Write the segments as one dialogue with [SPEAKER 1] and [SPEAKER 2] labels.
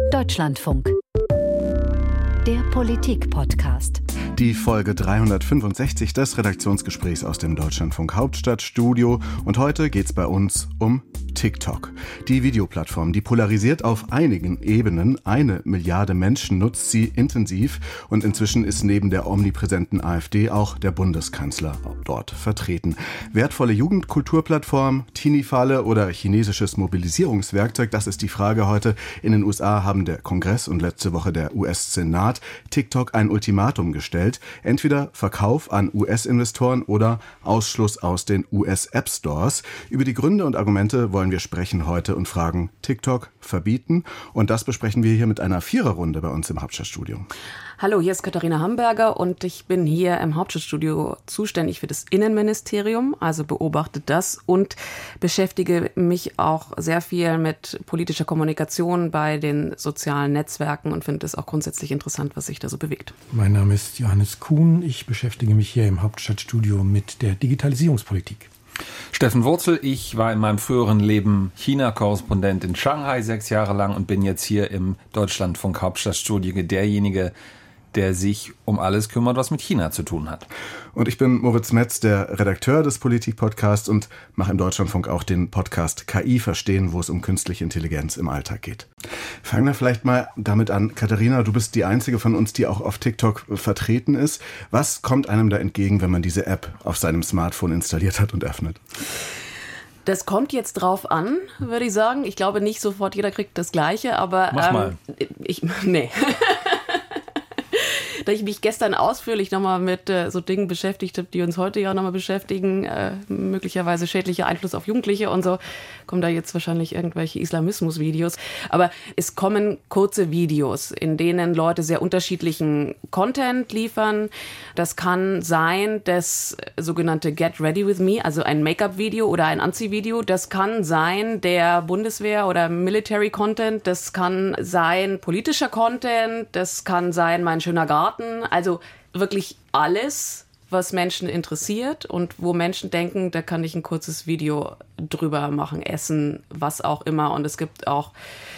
[SPEAKER 1] Deutschlandfunk. Der Politik-Podcast.
[SPEAKER 2] Die Folge 365 des Redaktionsgesprächs aus dem Deutschlandfunk Hauptstadtstudio. Und heute geht's bei uns um TikTok. Die Videoplattform, die polarisiert auf einigen Ebenen. 1 Milliarde Menschen nutzt sie intensiv. Und inzwischen ist neben der omnipräsenten AfD auch der Bundeskanzler dort vertreten. Wertvolle Jugendkulturplattform, Teenie-Falle oder chinesisches Mobilisierungswerkzeug, das ist die Frage heute. In den USA haben der Kongress und letzte Woche der US-Senat TikTok ein Ultimatum gestellt. Entweder Verkauf an US-Investoren oder Ausschluss aus den US-App-Stores. Über die Gründe und Argumente wollen wir sprechen heute und fragen, TikTok verbieten? Und das besprechen wir hier mit einer Viererrunde bei uns im Hauptstadtstudio.
[SPEAKER 3] Hallo, hier ist Katharina Hamburger und ich bin hier im Hauptstadtstudio zuständig für das Innenministerium, also beobachte das und beschäftige mich auch sehr viel mit politischer Kommunikation bei den sozialen Netzwerken und finde es auch grundsätzlich interessant, was sich da so bewegt.
[SPEAKER 4] Mein Name ist Johannes Kuhn, ich beschäftige mich hier im Hauptstadtstudio mit der Digitalisierungspolitik.
[SPEAKER 5] Steffen Wurzel, ich war in meinem früheren Leben China-Korrespondent in Shanghai 6 Jahre lang und bin jetzt hier im Deutschlandfunk Hauptstadtstudio derjenige, der sich um alles kümmert, was mit China zu tun hat.
[SPEAKER 2] Und ich bin Moritz Metz, der Redakteur des Politik-Podcasts und mache im Deutschlandfunk auch den Podcast KI verstehen, wo es um künstliche Intelligenz im Alltag geht. Fangen wir vielleicht mal damit an. Katharina, du bist die einzige von uns, die auch auf TikTok vertreten ist. Was kommt einem da entgegen, wenn man diese App auf seinem Smartphone installiert hat und öffnet?
[SPEAKER 3] Das kommt jetzt drauf an, würde ich sagen. Ich glaube nicht sofort, jeder kriegt das Gleiche, aber
[SPEAKER 5] Mach mal.
[SPEAKER 3] Nee. Da ich mich gestern ausführlich nochmal mit so Dingen beschäftigt habe, die uns heute ja nochmal beschäftigen, möglicherweise schädlicher Einfluss auf Jugendliche und so, kommen da jetzt wahrscheinlich irgendwelche Islamismus-Videos. Aber es kommen kurze Videos, in denen Leute sehr unterschiedlichen Content liefern. Das kann sein, das sogenannte Get Ready With Me, also ein Make-up-Video oder ein Anziehvideo. Das kann sein der Bundeswehr- oder Military-Content. Das kann sein politischer Content. Das kann sein mein schöner Garten. Also wirklich alles, was Menschen interessiert und wo Menschen denken, da kann ich ein kurzes Video drüber machen, essen, was auch immer. Und es gibt auch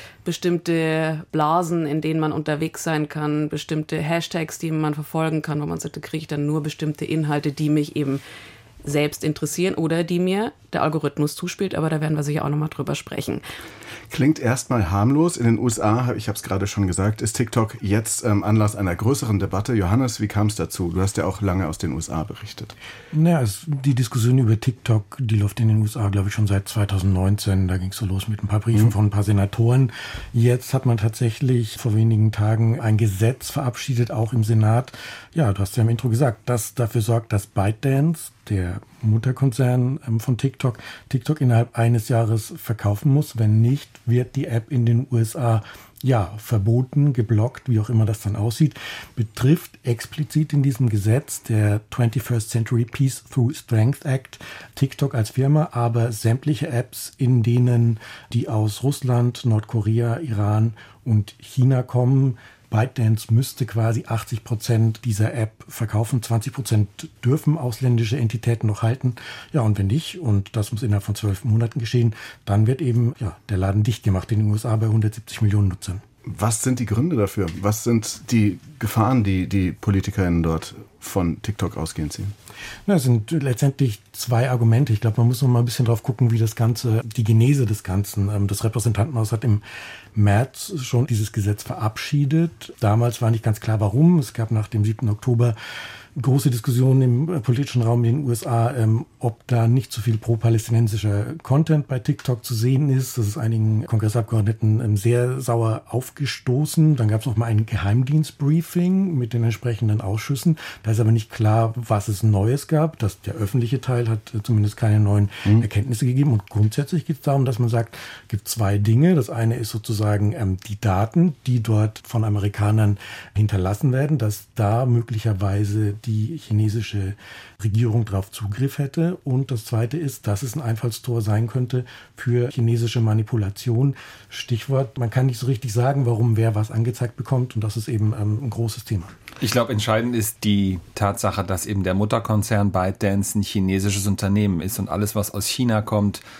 [SPEAKER 3] bestimmte Blasen, in denen man unterwegs sein kann, bestimmte Hashtags, die man verfolgen kann, wo man sagt, da kriege ich dann nur bestimmte Inhalte, die mich eben selbst interessieren oder die mir der Algorithmus zuspielt. Aber da werden wir sicher auch nochmal drüber sprechen.
[SPEAKER 2] Klingt erstmal harmlos. In den USA, ich habe es gerade schon gesagt, ist TikTok jetzt Anlass einer größeren Debatte. Johannes, wie kam es dazu? Du hast ja auch lange aus den USA berichtet.
[SPEAKER 4] Naja, die Diskussion über TikTok, die läuft in den USA, glaube ich, schon seit 2019. Da ging es so los mit ein paar Briefen von ein paar Senatoren. Jetzt hat man tatsächlich vor wenigen Tagen ein Gesetz verabschiedet, auch im Senat. Ja, du hast ja im Intro gesagt, das dafür sorgt, dass ByteDance, der Mutterkonzern von TikTok innerhalb eines Jahres verkaufen muss. Wenn nicht, wird die App in den USA verboten, geblockt, wie auch immer das dann aussieht. Betrifft explizit in diesem Gesetz der 21st Century Peace Through Strength Act TikTok als Firma, aber sämtliche Apps, in denen die aus Russland, Nordkorea, Iran und China kommen. ByteDance müsste quasi 80% dieser App verkaufen, 20% dürfen ausländische Entitäten noch halten. Ja, und wenn nicht, und das muss innerhalb von 12 Monaten geschehen, dann wird eben der Laden dicht gemacht in den USA bei 170 Millionen Nutzern.
[SPEAKER 2] Was sind die Gründe dafür? Was sind die Gefahren, die PolitikerInnen dort von TikTok ausgehend sehen?
[SPEAKER 4] Das sind letztendlich 2 Argumente. Ich glaube, man muss noch mal ein bisschen drauf gucken, wie das Ganze, die Genese des Ganzen. Das Repräsentantenhaus hat im März schon dieses Gesetz verabschiedet. Damals war nicht ganz klar, warum. Es gab nach dem 7. Oktober große Diskussionen im politischen Raum in den USA, ob da nicht zu viel pro-palästinensischer Content bei TikTok zu sehen ist. Das ist einigen Kongressabgeordneten sehr sauer aufgestoßen. Dann gab es noch mal ein Geheimdienstbriefing mit den entsprechenden Ausschüssen. Da ist aber nicht klar, was es Neues gab. Der öffentliche Teil hat zumindest keine neuen Erkenntnisse gegeben. Und grundsätzlich geht es darum, dass man sagt, es gibt 2 Dinge. Das eine ist sozusagen die Daten, die dort von Amerikanern hinterlassen werden, dass da möglicherweise die chinesische Regierung darauf Zugriff hätte. Und das Zweite ist, dass es ein Einfallstor sein könnte für chinesische Manipulation. Stichwort, man kann nicht so richtig sagen, warum wer was angezeigt bekommt. Und das ist eben ein großes Thema.
[SPEAKER 5] Ich glaube, entscheidend ist die Tatsache, dass eben der Mutterkonzern ByteDance ein chinesisches Unternehmen ist und alles, was aus China kommt,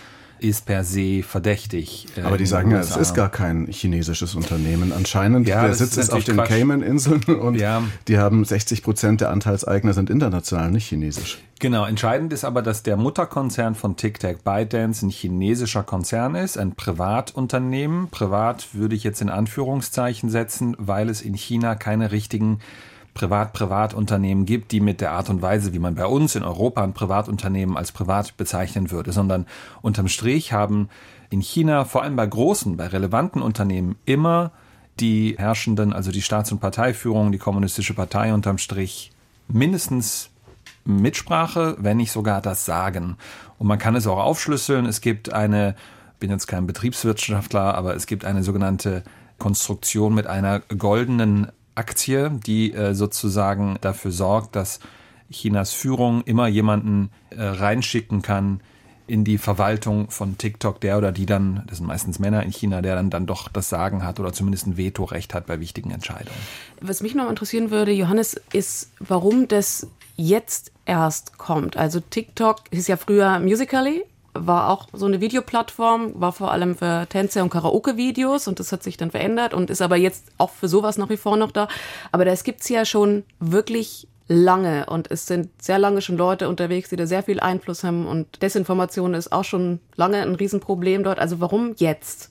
[SPEAKER 5] ist per se verdächtig.
[SPEAKER 2] Aber die sagen ja, es ist gar kein chinesisches Unternehmen anscheinend.
[SPEAKER 5] Ja,
[SPEAKER 2] der Sitz ist auf den Cayman-Inseln und die haben 60% der Anteilseigner sind international, nicht chinesisch.
[SPEAKER 5] Genau, entscheidend ist aber, dass der Mutterkonzern von TikTok, ByteDance, ein chinesischer Konzern ist, ein Privatunternehmen. Privat würde ich jetzt in Anführungszeichen setzen, weil es in China keine richtigen Privatunternehmen gibt, die mit der Art und Weise, wie man bei uns in Europa ein Privatunternehmen als privat bezeichnen würde, sondern unterm Strich haben in China, vor allem bei großen, bei relevanten Unternehmen, immer die Herrschenden, also die Staats- und Parteiführung, die kommunistische Partei unterm Strich mindestens Mitsprache, wenn nicht sogar das Sagen. Und man kann es auch aufschlüsseln. Es gibt ich bin jetzt kein Betriebswirtschaftler, aber es gibt eine sogenannte Konstruktion mit einer goldenen Aktie, die sozusagen dafür sorgt, dass Chinas Führung immer jemanden reinschicken kann in die Verwaltung von TikTok, der oder die dann, das sind meistens Männer in China, der dann doch das Sagen hat oder zumindest ein Vetorecht hat bei wichtigen Entscheidungen.
[SPEAKER 3] Was mich noch interessieren würde, Johannes, ist, warum das jetzt erst kommt. Also TikTok ist ja früher Musical.ly, war auch so eine Videoplattform, war vor allem für Tänze und Karaoke-Videos und das hat sich dann verändert und ist aber jetzt auch für sowas nach wie vor noch da. Aber das gibt's ja schon wirklich lange und es sind sehr lange schon Leute unterwegs, die da sehr viel Einfluss haben und Desinformation ist auch schon lange ein Riesenproblem dort. Also warum jetzt?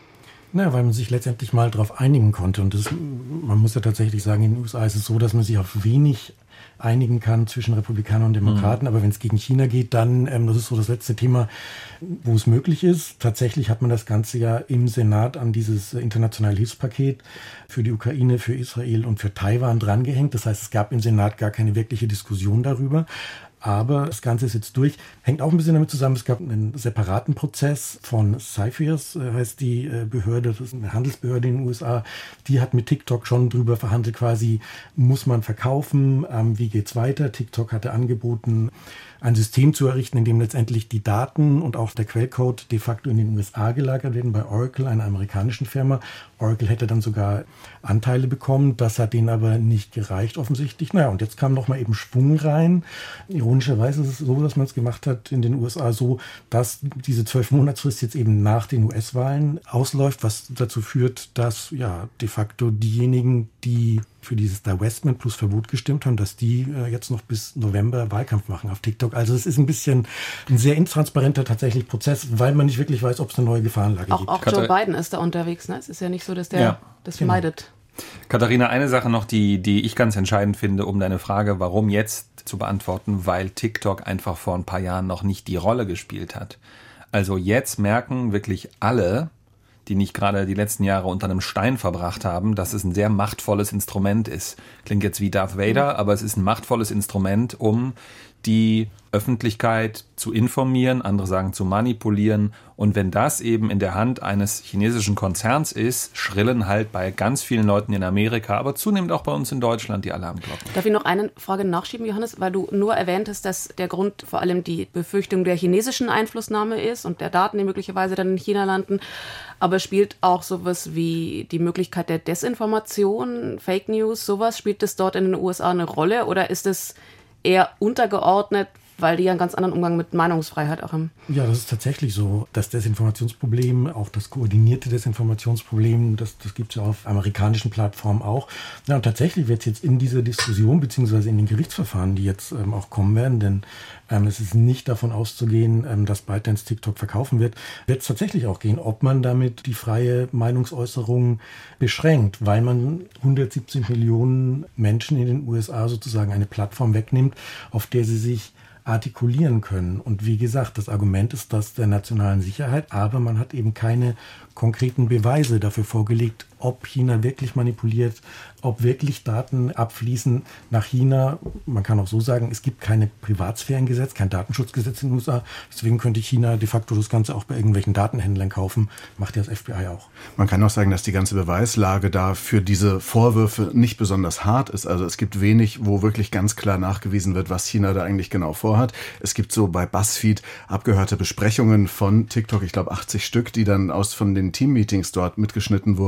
[SPEAKER 4] Naja, weil man sich letztendlich mal darauf einigen konnte und man muss ja tatsächlich sagen, in den USA ist es so, dass man sich auf wenig einigen kann zwischen Republikanern und Demokraten. Aber wenn es gegen China geht, dann, das ist so das letzte Thema, wo es möglich ist. Tatsächlich hat man das Ganze ja im Senat an dieses internationale Hilfspaket für die Ukraine, für Israel und für Taiwan drangehängt. Das heißt, es gab im Senat gar keine wirkliche Diskussion darüber. Aber das Ganze ist jetzt durch. Hängt auch ein bisschen damit zusammen, es gab einen separaten Prozess von CFIUS, heißt die Behörde, das ist eine Handelsbehörde in den USA. Die hat mit TikTok schon drüber verhandelt, quasi muss man verkaufen, wie geht's weiter. TikTok hatte angeboten, ein System zu errichten, in dem letztendlich die Daten und auch der Quellcode de facto in den USA gelagert werden, bei Oracle, einer amerikanischen Firma. Oracle hätte dann sogar Anteile bekommen, das hat denen aber nicht gereicht offensichtlich. Naja, und jetzt kam nochmal eben Schwung rein. Ironischerweise ist es so, dass man es gemacht hat in den USA so, dass diese 12-Monatsfrist jetzt eben nach den US-Wahlen ausläuft, was dazu führt, dass ja de facto diejenigen, die für dieses Divestment plus Verbot gestimmt haben, dass die jetzt noch bis November Wahlkampf machen auf TikTok. Also es ist ein bisschen ein sehr intransparenter tatsächlich Prozess, weil man nicht wirklich weiß, ob es eine neue Gefahrenlage gibt.
[SPEAKER 3] Auch Joe Biden ist da unterwegs, ne? Es ist ja nicht so, dass der das vermeidet.
[SPEAKER 5] Katharina, eine Sache noch, die ich ganz entscheidend finde, um deine Frage, warum jetzt, zu beantworten, weil TikTok einfach vor ein paar Jahren noch nicht die Rolle gespielt hat. Also jetzt merken wirklich alle, die nicht gerade die letzten Jahre unter einem Stein verbracht haben, dass es ein sehr machtvolles Instrument ist. Klingt jetzt wie Darth Vader, aber es ist ein machtvolles Instrument, um die Öffentlichkeit zu informieren, andere sagen zu manipulieren. Und wenn das eben in der Hand eines chinesischen Konzerns ist, schrillen halt bei ganz vielen Leuten in Amerika, aber zunehmend auch bei uns in Deutschland die Alarmglocken.
[SPEAKER 3] Darf ich noch eine Frage nachschieben, Johannes? Weil du nur erwähntest, dass der Grund vor allem die Befürchtung der chinesischen Einflussnahme ist und der Daten, die möglicherweise dann in China landen. Aber spielt auch sowas wie die Möglichkeit der Desinformation, Fake News, sowas, spielt das dort in den USA eine Rolle oder ist es eher untergeordnet, weil die ja einen ganz anderen Umgang mit Meinungsfreiheit auch haben? Ja,
[SPEAKER 4] das ist tatsächlich so. Das Desinformationsproblem, auch das koordinierte Desinformationsproblem, das gibt es ja auf amerikanischen Plattformen auch. Ja, und tatsächlich wird es jetzt in dieser Diskussion beziehungsweise in den Gerichtsverfahren, die jetzt auch kommen werden, denn es ist nicht davon auszugehen, dass ByteDance TikTok verkaufen wird es tatsächlich auch gehen, ob man damit die freie Meinungsäußerung beschränkt, weil man 170 Millionen Menschen in den USA sozusagen eine Plattform wegnimmt, auf der sie sich artikulieren können. Und wie gesagt, das Argument ist das der nationalen Sicherheit, aber man hat eben keine konkreten Beweise dafür vorgelegt, ob China wirklich manipuliert, ob wirklich Daten abfließen nach China. Man kann auch so sagen, es gibt keine Privatsphärengesetz, kein Datenschutzgesetz in den USA. Deswegen könnte China de facto das Ganze auch bei irgendwelchen Datenhändlern kaufen. Macht ja das FBI auch.
[SPEAKER 2] Man kann auch sagen, dass die ganze Beweislage da für diese Vorwürfe nicht besonders hart ist. Also es gibt wenig, wo wirklich ganz klar nachgewiesen wird, was China da eigentlich genau vorhat. Es gibt so bei BuzzFeed abgehörte Besprechungen von TikTok, ich glaube 80 Stück, die dann von den Teammeetings dort mitgeschnitten wurden. Und da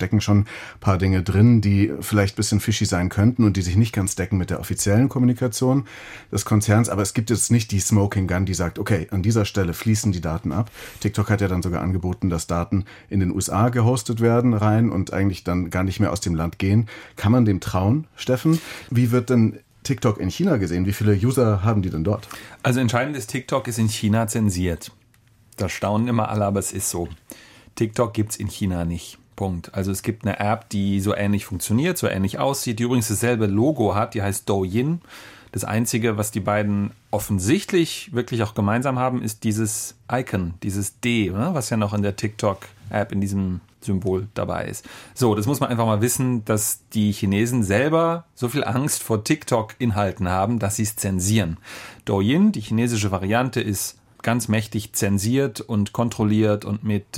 [SPEAKER 2] stecken schon ein paar Dinge drin, die vielleicht ein bisschen fishy sein könnten und die sich nicht ganz decken mit der offiziellen Kommunikation des Konzerns. Aber es gibt jetzt nicht die Smoking Gun, die sagt, okay, an dieser Stelle fließen die Daten ab. TikTok hat ja dann sogar angeboten, dass Daten in den USA gehostet werden rein und eigentlich dann gar nicht mehr aus dem Land gehen. Kann man dem trauen, Steffen? Wie wird denn TikTok in China gesehen? Wie viele User haben die denn dort?
[SPEAKER 5] Also entscheidend ist, TikTok ist in China zensiert. Das staunen immer alle, aber es ist so. TikTok gibt's in China nicht. Punkt. Also es gibt eine App, die so ähnlich funktioniert, so ähnlich aussieht, die übrigens dasselbe Logo hat, die heißt Douyin. Das Einzige, was die beiden offensichtlich wirklich auch gemeinsam haben, ist dieses Icon, dieses D, was ja noch in der TikTok-App in diesem Symbol dabei ist. So, das muss man einfach mal wissen, dass die Chinesen selber so viel Angst vor TikTok-Inhalten haben, dass sie es zensieren. Douyin, die chinesische Variante, ist ganz mächtig zensiert und kontrolliert und mit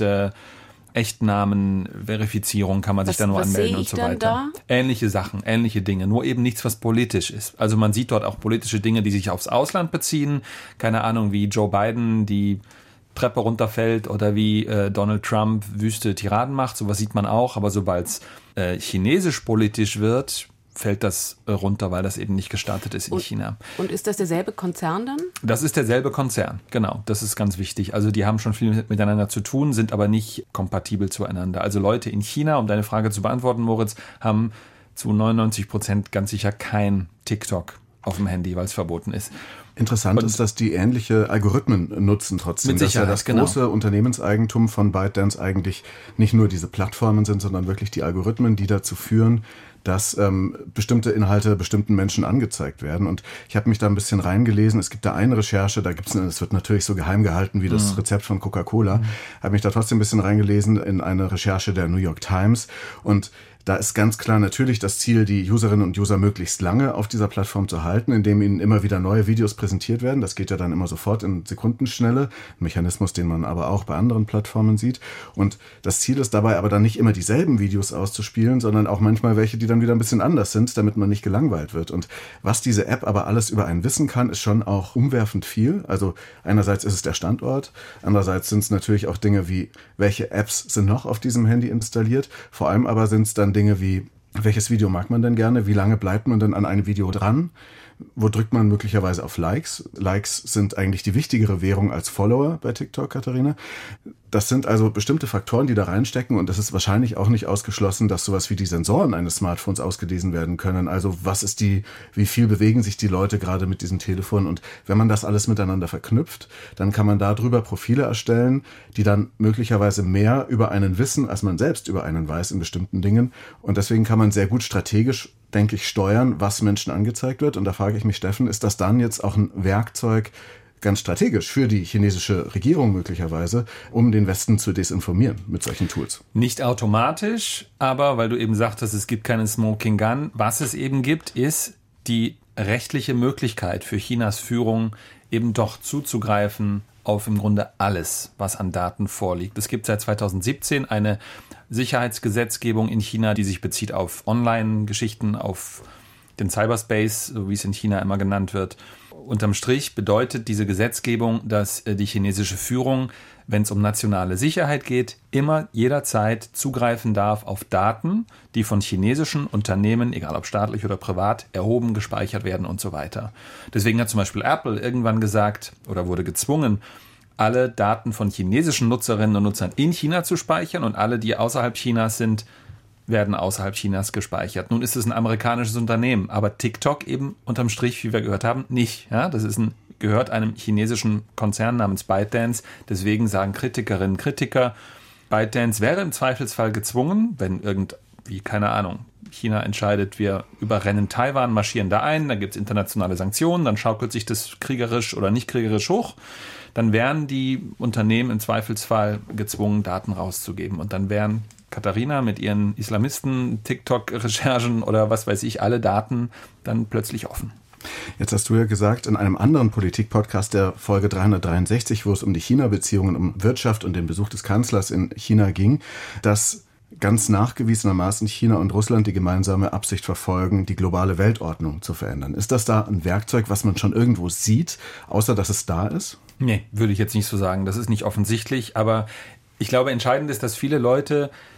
[SPEAKER 5] Echtnamen-Verifizierung kann man sich da nur anmelden und so weiter. Da? Ähnliche Sachen, ähnliche Dinge, nur eben nichts, was politisch ist. Also man sieht dort auch politische Dinge, die sich aufs Ausland beziehen. Keine Ahnung, wie Joe Biden die Treppe runterfällt oder wie Donald Trump wüste Tiraden macht. Sowas sieht man auch, aber sobald es chinesisch politisch wird, fällt das runter, weil das eben nicht gestartet ist in China.
[SPEAKER 3] Und ist das derselbe Konzern dann?
[SPEAKER 5] Das ist derselbe Konzern, genau. Das ist ganz wichtig. Also die haben schon viel miteinander zu tun, sind aber nicht kompatibel zueinander. Also Leute in China, um deine Frage zu beantworten, Moritz, haben zu 99% ganz sicher kein TikTok auf dem Handy, weil es verboten ist.
[SPEAKER 2] Interessant ist, dass die ähnliche Algorithmen nutzen trotzdem.
[SPEAKER 5] Mit Sicherheit,
[SPEAKER 2] dass ja das große Unternehmenseigentum von ByteDance eigentlich nicht nur diese Plattformen sind, sondern wirklich die Algorithmen, die dazu führen, dass bestimmte Inhalte bestimmten Menschen angezeigt werden. Und ich habe mich da ein bisschen reingelesen. Es gibt da eine Recherche, es wird natürlich so geheim gehalten wie das Rezept von Coca-Cola. Habe mich da trotzdem ein bisschen reingelesen in eine Recherche der New York Times. Und da ist ganz klar natürlich das Ziel, die Userinnen und User möglichst lange auf dieser Plattform zu halten, indem ihnen immer wieder neue Videos präsentiert werden. Das geht ja dann immer sofort in Sekundenschnelle. Ein Mechanismus, den man aber auch bei anderen Plattformen sieht. Und das Ziel ist dabei aber dann nicht immer dieselben Videos auszuspielen, sondern auch manchmal welche, die dann wieder ein bisschen anders sind, damit man nicht gelangweilt wird. Und was diese App aber alles über einen wissen kann, ist schon auch umwerfend viel. Also einerseits ist es der Standort, andererseits sind es natürlich auch Dinge wie, welche Apps sind noch auf diesem Handy installiert. Vor allem aber sind es dann Dinge wie, welches Video mag man denn gerne? Wie lange bleibt man denn an einem Video dran? Wo drückt man möglicherweise auf Likes? Likes sind eigentlich die wichtigere Währung als Follower bei TikTok, Katharina. Das sind also bestimmte Faktoren, die da reinstecken, und es ist wahrscheinlich auch nicht ausgeschlossen, dass sowas wie die Sensoren eines Smartphones ausgelesen werden können. Also wie viel bewegen sich die Leute gerade mit diesem Telefon? Und wenn man das alles miteinander verknüpft, dann kann man darüber Profile erstellen, die dann möglicherweise mehr über einen wissen, als man selbst über einen weiß in bestimmten Dingen. Und deswegen kann man sehr gut strategisch, denke ich, steuern, was Menschen angezeigt wird. Und da frage ich mich, Steffen, ist das dann jetzt auch ein Werkzeug, ganz strategisch für die chinesische Regierung möglicherweise, um den Westen zu desinformieren mit solchen Tools?
[SPEAKER 5] Nicht automatisch, aber weil du eben sagtest, es gibt keine Smoking Gun. Was es eben gibt, ist die rechtliche Möglichkeit für Chinas Führung, eben doch zuzugreifen auf im Grunde alles, was an Daten vorliegt. Es gibt seit 2017 eine Sicherheitsgesetzgebung in China, die sich bezieht auf Online-Geschichten, auf den Cyberspace, so wie es in China immer genannt wird. Unterm Strich bedeutet diese Gesetzgebung, dass die chinesische Führung, wenn es um nationale Sicherheit geht, immer jederzeit zugreifen darf auf Daten, die von chinesischen Unternehmen, egal ob staatlich oder privat, erhoben, gespeichert werden und so weiter. Deswegen hat zum Beispiel Apple irgendwann gesagt oder wurde gezwungen, alle Daten von chinesischen Nutzerinnen und Nutzern in China zu speichern, und alle, die außerhalb Chinas sind, werden außerhalb Chinas gespeichert. Nun ist es ein amerikanisches Unternehmen, aber TikTok eben unterm Strich, wie wir gehört haben, nicht. Ja, das ist gehört einem chinesischen Konzern namens ByteDance. Deswegen sagen Kritikerinnen und Kritiker, ByteDance wäre im Zweifelsfall gezwungen, wenn keine Ahnung, China entscheidet, wir überrennen Taiwan, marschieren da ein, dann gibt es internationale Sanktionen, dann schaukelt sich das kriegerisch oder nicht kriegerisch hoch, dann wären die Unternehmen im Zweifelsfall gezwungen, Daten rauszugeben. Und dann wären Katharina mit ihren Islamisten, TikTok-Recherchen oder was weiß ich, alle Daten dann plötzlich offen.
[SPEAKER 2] Jetzt hast du ja gesagt, in einem anderen Politik-Podcast der Folge 363, wo es um die China-Beziehungen, um Wirtschaft und den Besuch des Kanzlers in China ging, dass ganz nachgewiesenermaßen China und Russland die gemeinsame Absicht verfolgen, die globale Weltordnung zu verändern. Ist das da ein Werkzeug, was man schon irgendwo sieht, außer dass es da ist?
[SPEAKER 5] Nee, würde ich jetzt nicht so sagen. Das ist nicht offensichtlich, aber ich glaube, entscheidend ist, dass viele Leute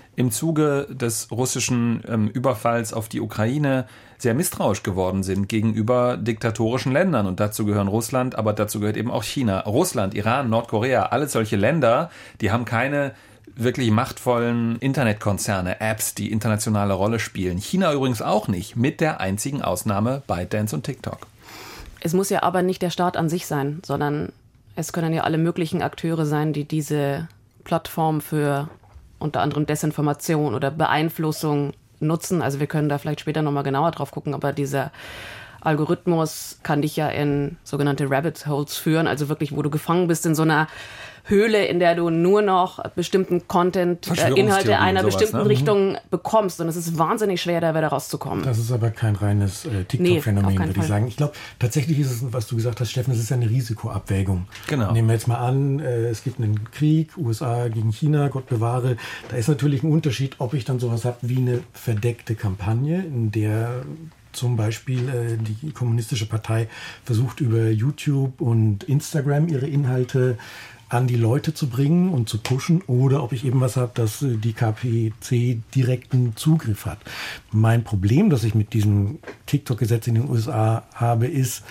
[SPEAKER 5] im Zuge des russischen Überfalls auf die Ukraine sehr misstrauisch geworden sind gegenüber diktatorischen Ländern. Und dazu gehören Russland, aber dazu gehört eben auch China. Russland, Iran, Nordkorea, alle solche Länder, die haben keine wirklich machtvollen Internetkonzerne, Apps, die internationale Rolle spielen. China übrigens auch nicht, mit der einzigen Ausnahme ByteDance und TikTok.
[SPEAKER 3] Es muss ja aber nicht der Staat an sich sein, sondern es können ja alle möglichen Akteure sein, die diese Plattform für unter anderem Desinformation oder Beeinflussung nutzen. Also wir können da vielleicht später nochmal genauer drauf gucken, aber dieser Algorithmus kann dich ja in sogenannte Rabbit Holes führen, also wirklich, wo du gefangen bist in so einer Höhle, in der du nur noch bestimmten Content, Inhalte einer bestimmten Richtung bekommst. Und es ist wahnsinnig schwer, da wieder rauszukommen.
[SPEAKER 4] Das ist aber kein reines TikTok-Phänomen, würde ich sagen. Ich glaube, tatsächlich ist es, was du gesagt hast, Steffen, es ist ja eine Risikoabwägung. Genau. Nehmen wir jetzt mal an, es gibt einen Krieg, USA gegen China, Gott bewahre. Da ist natürlich ein Unterschied, ob ich dann sowas habe wie eine verdeckte Kampagne, in der zum Beispiel die Kommunistische Partei versucht, über YouTube und Instagram ihre Inhalte an die Leute zu bringen und zu pushen, oder ob ich eben was habe, dass die KPC direkten Zugriff hat. Mein Problem, das ich mit diesem TikTok-Gesetz in den USA habe, ist,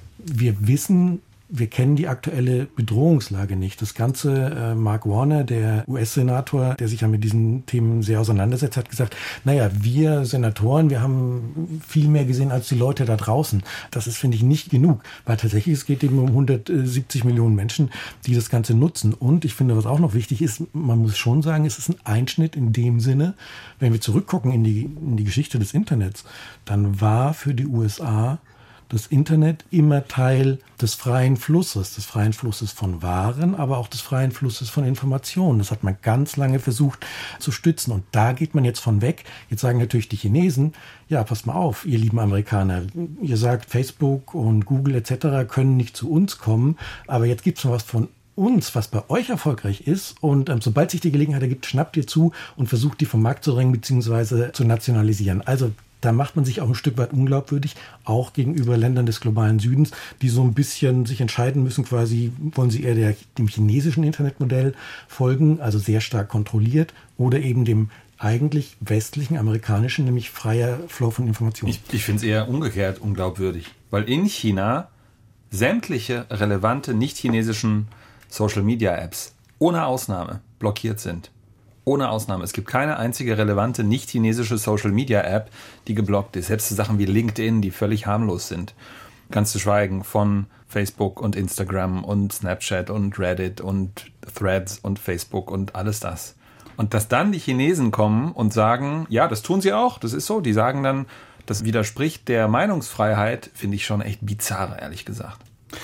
[SPEAKER 4] wir kennen die aktuelle Bedrohungslage nicht. Das Ganze, Mark Warner, der US-Senator, der sich ja mit diesen Themen sehr auseinandersetzt, hat gesagt, naja, wir Senatoren, wir haben viel mehr gesehen als die Leute da draußen. Das ist, finde ich, nicht genug, weil tatsächlich es geht eben um 170 Millionen Menschen, die das Ganze nutzen. Und ich finde, was auch noch wichtig ist, man muss schon sagen, es ist ein Einschnitt in dem Sinne, wenn wir zurückgucken in die Geschichte des Internets, dann war für die USA das Internet immer Teil des freien Flusses von Waren, aber auch des freien Flusses von Informationen. Das hat man ganz lange versucht zu stützen. Und da geht man jetzt von weg. Jetzt sagen natürlich die Chinesen, ja, passt mal auf, ihr lieben Amerikaner. Ihr sagt, Facebook und Google etc. können nicht zu uns kommen, aber jetzt gibt es noch was von uns, was bei euch erfolgreich ist, und sobald sich die Gelegenheit ergibt, schnappt ihr zu und versucht, die vom Markt zu drängen bzw. zu nationalisieren. Also da macht man sich auch ein Stück weit unglaubwürdig, auch gegenüber Ländern des globalen Südens, die so ein bisschen sich entscheiden müssen, quasi, wollen sie eher dem chinesischen Internetmodell folgen, also sehr stark kontrolliert, oder eben dem eigentlich westlichen, amerikanischen, nämlich freier Flow von Informationen.
[SPEAKER 5] Ich finde es eher umgekehrt unglaubwürdig, weil in China sämtliche relevante nicht-chinesischen Social-Media-Apps ohne Ausnahme blockiert sind. Ohne Ausnahme. Es gibt keine einzige relevante nicht-chinesische Social-Media-App, die geblockt ist. Selbst Sachen wie LinkedIn, die völlig harmlos sind. Ganz zu schweigen von Facebook und Instagram und Snapchat und Reddit und Threads und Facebook und alles das. Und dass dann die Chinesen kommen und sagen, ja, das tun sie auch, das ist so. Die sagen dann, das widerspricht der Meinungsfreiheit, finde ich schon echt bizarr, ehrlich gesagt.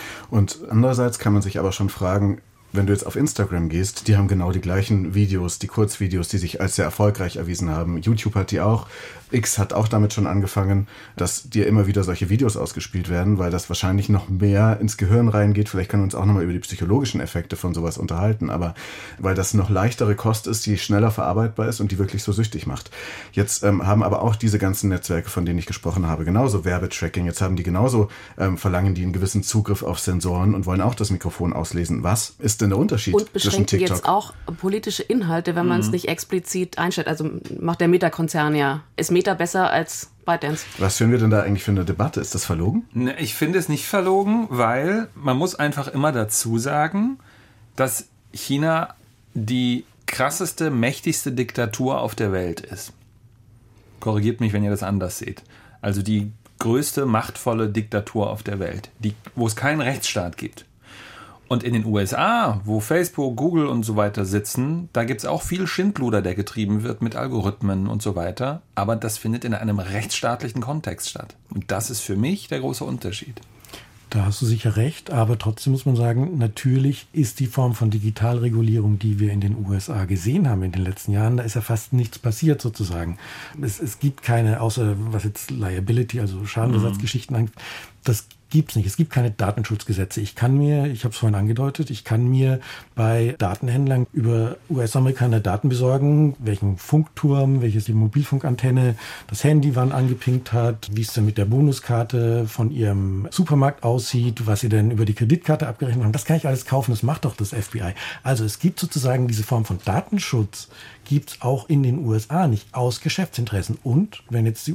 [SPEAKER 2] Und andererseits kann man sich aber schon fragen, wenn du jetzt auf Instagram gehst, die haben genau die gleichen Videos, die Kurzvideos, die sich als sehr erfolgreich erwiesen haben. YouTube hat die auch. X hat auch damit schon angefangen, dass dir immer wieder solche Videos ausgespielt werden, weil das wahrscheinlich noch mehr ins Gehirn reingeht. Vielleicht können wir uns auch nochmal über die psychologischen Effekte von sowas unterhalten, aber weil das noch leichtere Kost ist, die schneller verarbeitbar ist und die wirklich so süchtig macht. Jetzt haben aber auch diese ganzen Netzwerke, von denen ich gesprochen habe, genauso Werbetracking. Jetzt haben die genauso, verlangen die einen gewissen Zugriff auf Sensoren und wollen auch das Mikrofon auslesen. Was ist denn der Unterschied zwischen TikTok?
[SPEAKER 3] Und beschränken jetzt auch politische Inhalte, wenn man es nicht explizit einstellt. Also macht der Meta-Konzern ja. Ist Meta besser als ByteDance?
[SPEAKER 2] Was führen wir denn da eigentlich für eine Debatte? Ist das verlogen?
[SPEAKER 5] Ich finde es nicht verlogen, weil man muss einfach immer dazu sagen, dass China die krasseste, mächtigste Diktatur auf der Welt ist. Korrigiert mich, wenn ihr das anders seht. Also die größte, machtvolle Diktatur auf der Welt, wo es keinen Rechtsstaat gibt. Und in den USA, wo Facebook, Google und so weiter sitzen, da gibt es auch viel Schindluder, der getrieben wird mit Algorithmen und so weiter. Aber das findet in einem rechtsstaatlichen Kontext statt. Und das ist für mich der große Unterschied.
[SPEAKER 4] Da hast du sicher recht, aber trotzdem muss man sagen, natürlich ist die Form von Digitalregulierung, die wir in den USA gesehen haben in den letzten Jahren, da ist ja fast nichts passiert sozusagen. Es gibt keine, außer was jetzt Liability, also Schadenersatzgeschichten angeht, das gibt's nicht. Es gibt keine Datenschutzgesetze. Ich habe es vorhin angedeutet, ich kann mir bei Datenhändlern über US-Amerikaner Daten besorgen, welchen Funkturm, welches die Mobilfunkantenne, das Handy wann angepinkt hat, wie es denn mit der Bonuskarte von ihrem Supermarkt aussieht, was sie denn über die Kreditkarte abgerechnet haben. Das kann ich alles kaufen, das macht doch das FBI. Also es gibt sozusagen diese Form von Datenschutz, gibt es auch in den USA nicht, aus Geschäftsinteressen. Und wenn jetzt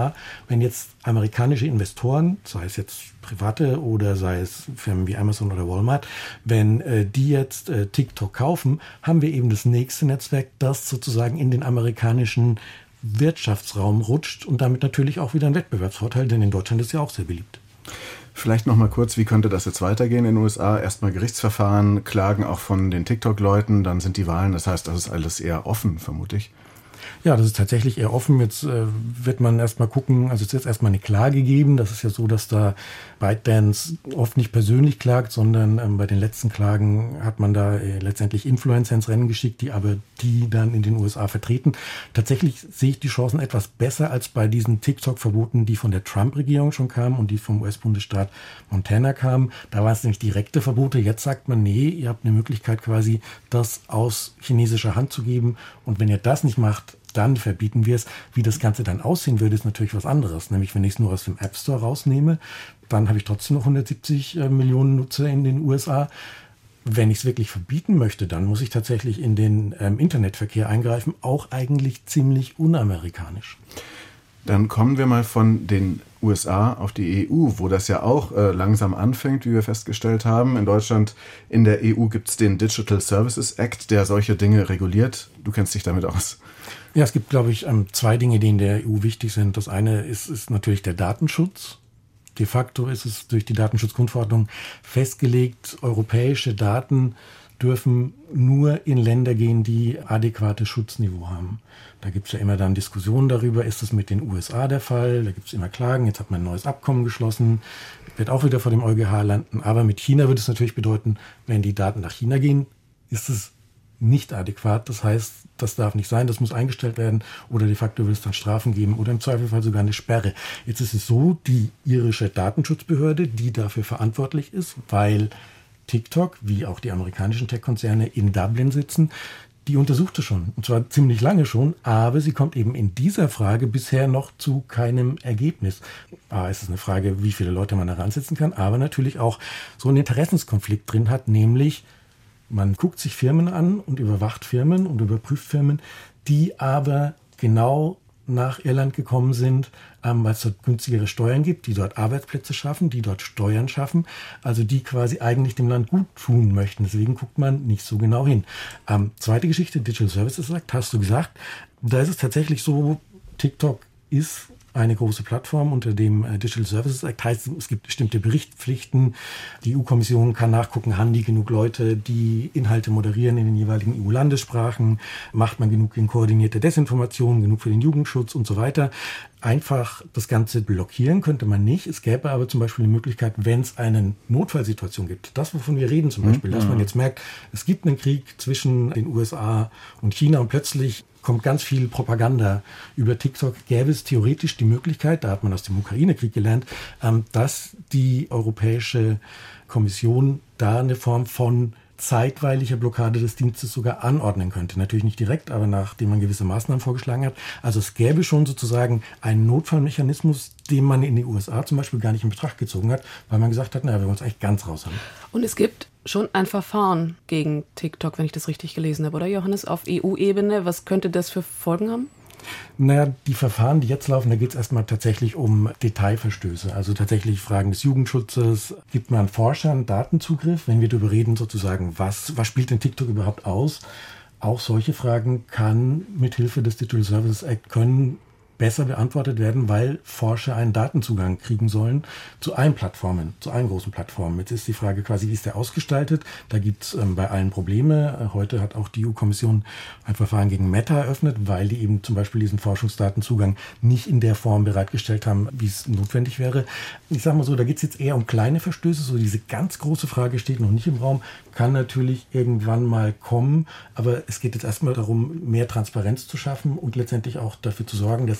[SPEAKER 4] amerikanische Investoren, sei es jetzt private oder sei es Firmen wie Amazon oder Walmart, wenn die jetzt TikTok kaufen, haben wir eben das nächste Netzwerk, das sozusagen in den amerikanischen Wirtschaftsraum rutscht und damit natürlich auch wieder ein Wettbewerbsvorteil, denn in Deutschland ist ja auch sehr beliebt.
[SPEAKER 2] Vielleicht noch mal kurz, wie könnte das jetzt weitergehen in den USA? Erstmal Gerichtsverfahren, Klagen auch von den TikTok-Leuten, dann sind die Wahlen. Das heißt, das ist alles eher offen, vermute ich.
[SPEAKER 4] Ja, das ist tatsächlich eher offen. Jetzt wird man erstmal gucken, also es ist jetzt erstmal eine Klage geben. Das ist ja so, dass da ByteDance oft nicht persönlich klagt, sondern bei den letzten Klagen hat man da letztendlich Influencer ins Rennen geschickt, die dann in den USA vertreten. Tatsächlich sehe ich die Chancen etwas besser als bei diesen TikTok-Verboten, die von der Trump-Regierung schon kamen und die vom US-Bundesstaat Montana kamen. Da waren es nämlich direkte Verbote. Jetzt sagt man, nee, ihr habt eine Möglichkeit quasi, das aus chinesischer Hand zu geben. Und wenn ihr das nicht macht, dann verbieten wir es. Wie das Ganze dann aussehen würde, ist natürlich was anderes. Nämlich, wenn ich es nur aus dem App Store rausnehme, dann habe ich trotzdem noch 170 Millionen Nutzer in den USA. Wenn ich es wirklich verbieten möchte, dann muss ich tatsächlich in den Internetverkehr eingreifen. Auch eigentlich ziemlich unamerikanisch.
[SPEAKER 2] Dann kommen wir mal von den USA auf die EU, wo das ja auch langsam anfängt, wie wir festgestellt haben. In Deutschland, in der EU gibt es den Digital Services Act, der solche Dinge reguliert. Du kennst dich damit aus.
[SPEAKER 4] Ja, es gibt, glaube ich, zwei Dinge, die in der EU wichtig sind. Das eine ist natürlich der Datenschutz. De facto ist es durch die Datenschutzgrundverordnung festgelegt, europäische Daten dürfen nur in Länder gehen, die adäquates Schutzniveau haben. Da gibt es ja immer dann Diskussionen darüber, ist das mit den USA der Fall? Da gibt es immer Klagen, jetzt hat man ein neues Abkommen geschlossen, wird auch wieder vor dem EuGH landen. Aber mit China würde es natürlich bedeuten, wenn die Daten nach China gehen, ist es nicht adäquat. Das heißt, das darf nicht sein, das muss eingestellt werden oder de facto wird es dann Strafen geben oder im Zweifelsfall sogar eine Sperre. Jetzt ist es so, die irische Datenschutzbehörde, die dafür verantwortlich ist, weil TikTok, wie auch die amerikanischen Tech-Konzerne in Dublin sitzen, die untersucht es schon, und zwar ziemlich lange schon, aber sie kommt eben in dieser Frage bisher noch zu keinem Ergebnis. Es ist eine Frage, wie viele Leute man da ransetzen kann, aber natürlich auch so einen Interessenskonflikt drin hat, nämlich man guckt sich Firmen an und überwacht Firmen und überprüft Firmen, die aber genau nach Irland gekommen sind, weil es dort günstigere Steuern gibt, die dort Arbeitsplätze schaffen, die dort Steuern schaffen, also die quasi eigentlich dem Land gut tun möchten. Deswegen guckt man nicht so genau hin. Zweite Geschichte, Digital Services Act, hast du gesagt. Da ist es tatsächlich so, TikTok ist eine große Plattform unter dem Digital Services Act. Heißt, es gibt bestimmte Berichtspflichten. Die EU-Kommission kann nachgucken, haben die genug Leute, die Inhalte moderieren in den jeweiligen EU-Landessprachen? Macht man genug gegen koordinierte Desinformation, genug für den Jugendschutz und so weiter? Einfach das Ganze blockieren könnte man nicht. Es gäbe aber zum Beispiel eine Möglichkeit, wenn es eine Notfallsituation gibt. Das, wovon wir reden zum Beispiel, dass man jetzt merkt, es gibt einen Krieg zwischen den USA und China und plötzlich kommt ganz viel Propaganda über TikTok, gäbe es theoretisch die Möglichkeit, da hat man aus dem Ukraine-Krieg gelernt, dass die Europäische Kommission da eine Form von zeitweiliger Blockade des Dienstes sogar anordnen könnte. Natürlich nicht direkt, aber nachdem man gewisse Maßnahmen vorgeschlagen hat. Also es gäbe schon sozusagen einen Notfallmechanismus, den man in den USA zum Beispiel gar nicht in Betracht gezogen hat, weil man gesagt hat, naja, wir wollen es eigentlich ganz raus haben.
[SPEAKER 3] Und es gibt schon ein Verfahren gegen TikTok, wenn ich das richtig gelesen habe, oder Johannes, auf EU-Ebene. Was könnte das für Folgen haben?
[SPEAKER 4] Naja, die Verfahren, die jetzt laufen, da geht es erstmal tatsächlich um Detailverstöße. Also tatsächlich Fragen des Jugendschutzes. Gibt man Forschern Datenzugriff? Wenn wir darüber reden, sozusagen, was spielt denn TikTok überhaupt aus? Auch solche Fragen kann mithilfe des Digital Services Act können besser beantwortet werden, weil Forscher einen Datenzugang kriegen sollen zu allen Plattformen, zu allen großen Plattformen. Jetzt ist die Frage quasi, wie ist der ausgestaltet? Da gibt es bei allen Probleme. Heute hat auch die EU-Kommission ein Verfahren gegen Meta eröffnet, weil die eben zum Beispiel diesen Forschungsdatenzugang nicht in der Form bereitgestellt haben, wie es notwendig wäre. Ich sage mal so, da geht es jetzt eher um kleine Verstöße. So diese ganz große Frage steht noch nicht im Raum, kann natürlich irgendwann mal kommen, aber es geht jetzt erstmal darum, mehr Transparenz zu schaffen und letztendlich auch dafür zu sorgen, dass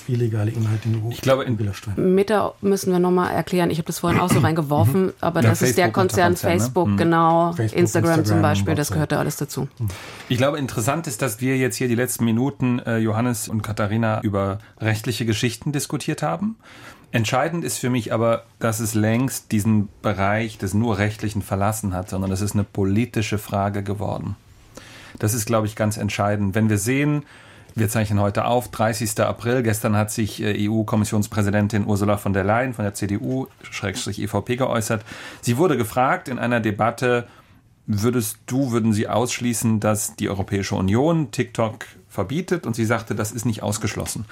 [SPEAKER 4] illegale Inhalte in
[SPEAKER 5] Ich glaube, in
[SPEAKER 3] Meta müssen wir nochmal erklären. Ich habe das vorhin auch so reingeworfen, aber das ist der Konzern Facebook, ne? Genau. Facebook, Instagram zum Beispiel, das gehört da alles dazu.
[SPEAKER 5] Ich glaube, interessant ist, dass wir jetzt hier die letzten Minuten, Johannes und Katharina, über rechtliche Geschichten diskutiert haben. Entscheidend ist für mich aber, dass es längst diesen Bereich des nur Rechtlichen verlassen hat, sondern es ist eine politische Frage geworden. Das ist, glaube ich, ganz entscheidend. Wenn wir sehen, wir zeichnen heute auf, 30. April, gestern hat sich EU-Kommissionspräsidentin Ursula von der Leyen von der CDU/EVP geäußert. Sie wurde gefragt in einer Debatte, würden Sie ausschließen, dass die Europäische Union TikTok verbietet? Und sie sagte, das ist nicht ausgeschlossen.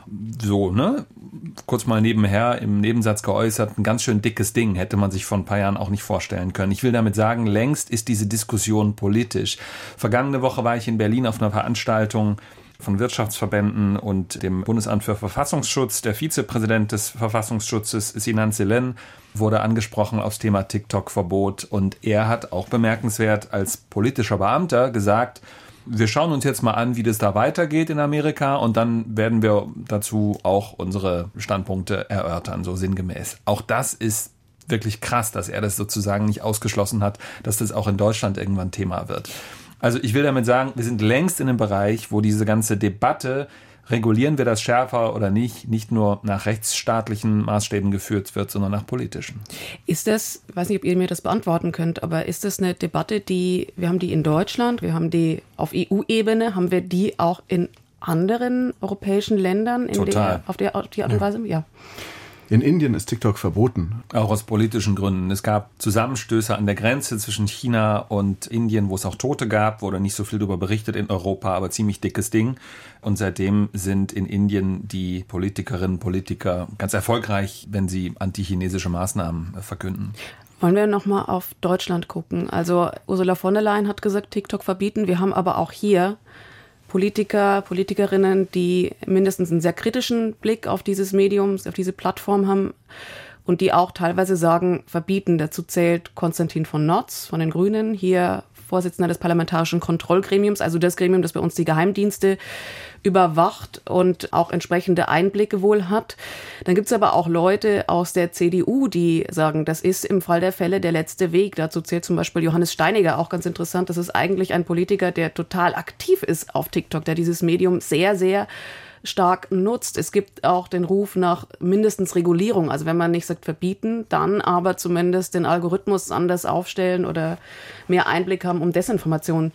[SPEAKER 5] So, ne? Kurz mal nebenher im Nebensatz geäußert, ein ganz schön dickes Ding, hätte man sich vor ein paar Jahren auch nicht vorstellen können. Ich will damit sagen, längst ist diese Diskussion politisch. Vergangene Woche war ich in Berlin auf einer Veranstaltung von Wirtschaftsverbänden und dem Bundesamt für Verfassungsschutz. Der Vizepräsident des Verfassungsschutzes, Sinan Selen, wurde angesprochen aufs Thema TikTok-Verbot. Und er hat auch bemerkenswert als politischer Beamter gesagt, wir schauen uns jetzt mal an, wie das da weitergeht in Amerika und dann werden wir dazu auch unsere Standpunkte erörtern, so sinngemäß. Auch das ist wirklich krass, dass er das sozusagen nicht ausgeschlossen hat, dass das auch in Deutschland irgendwann Thema wird. Also ich will damit sagen, wir sind längst in einem Bereich, wo diese ganze Debatte, regulieren wir das schärfer oder nicht nur nach rechtsstaatlichen Maßstäben geführt wird, sondern nach politischen.
[SPEAKER 3] Ist das, ich weiß nicht, ob ihr mir das beantworten könnt, aber ist das eine Debatte, wir haben die in Deutschland, wir haben die auf EU-Ebene, haben wir die auch in anderen europäischen Ländern auf die Art und Weise? Ja.
[SPEAKER 2] In Indien ist TikTok verboten.
[SPEAKER 5] Auch aus politischen Gründen. Es gab Zusammenstöße an der Grenze zwischen China und Indien, wo es auch Tote gab, wurde nicht so viel darüber berichtet in Europa, aber ziemlich dickes Ding. Und seitdem sind in Indien die Politikerinnen und Politiker ganz erfolgreich, wenn sie antichinesische Maßnahmen verkünden.
[SPEAKER 3] Wollen wir nochmal auf Deutschland gucken? Also Ursula von der Leyen hat gesagt, TikTok verbieten. Wir haben aber auch hier Politiker, Politikerinnen, die mindestens einen sehr kritischen Blick auf dieses Medium, auf diese Plattform haben und die auch teilweise sagen, verbieten. Dazu zählt Konstantin von Notz von den Grünen, hier Vorsitzender des Parlamentarischen Kontrollgremiums, also das Gremium, das bei uns die Geheimdienste überwacht und auch entsprechende Einblicke wohl hat. Dann gibt es aber auch Leute aus der CDU, die sagen, das ist im Fall der Fälle der letzte Weg. Dazu zählt zum Beispiel Johannes Steiniger, auch ganz interessant. Das ist eigentlich ein Politiker, der total aktiv ist auf TikTok, der dieses Medium sehr, sehr stark nutzt. Es gibt auch den Ruf nach mindestens Regulierung. Also wenn man nicht sagt verbieten, dann aber zumindest den Algorithmus anders aufstellen oder mehr Einblick haben, um Desinformation